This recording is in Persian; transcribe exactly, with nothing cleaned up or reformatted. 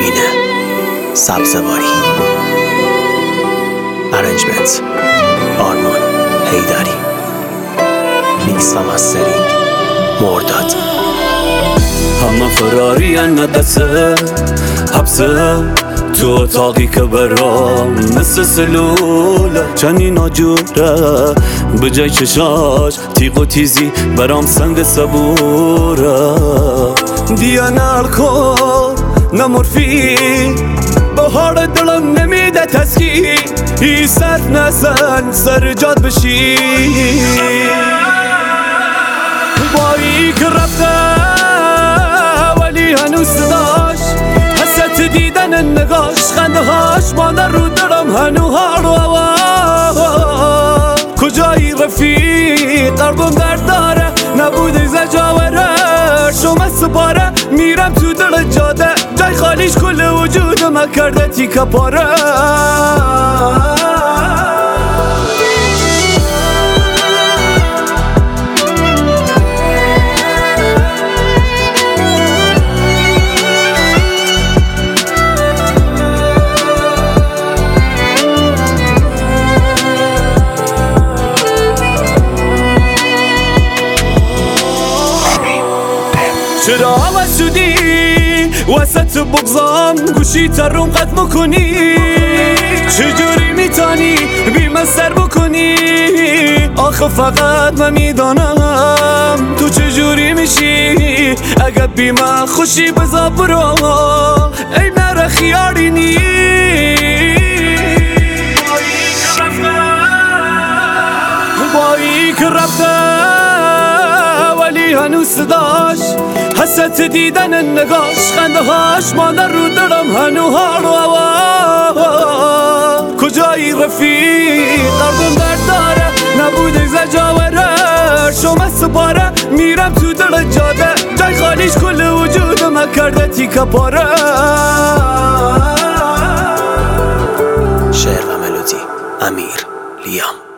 امینه سبزواری. ارنجمنت آرمان حیدری. میکس و مسترینگ مرداد. همه فراری ندسه حبسه تو اتاقی که برام مثل سلوله چنین آجوره به جای چشاش تیغ و تیزی برام سنگ صبوره. دیا نالکل نه مورفین بهار دلم نمیده تسکین ای سر نزن سر جاد بشی بایی که رفته ولی هنوز صداش حست دیدن نگاش خنده هاش مانده رو دلم هنو حال و هوا. کجایی رفیق قلبم درد داره نبوده زجاوره شما سپاره میرم تو دل جاده جای خالیش کل وجودم کرده تیکه پاره. چرا عوض شدی وسط بغضام گوشی تروم قد میکنی چجوری میتانی بی من سر بکنی آخه فقط من میدانم تو چجوری میشی اگه بی من خوشی بزا برو ای نره خیاری نی بایی که رفته ولی هنوز صداش حست دیدن نگاش خنده هاش مانده رو دلم هنو حال و هوا. کجایی رفیق قلبم درد داره نبوده زجاوره شما سپاره میرم تو دل جاده جای خالیش کل وجودم کرده تیکه پاره. شعر و ملودی امیر لیام.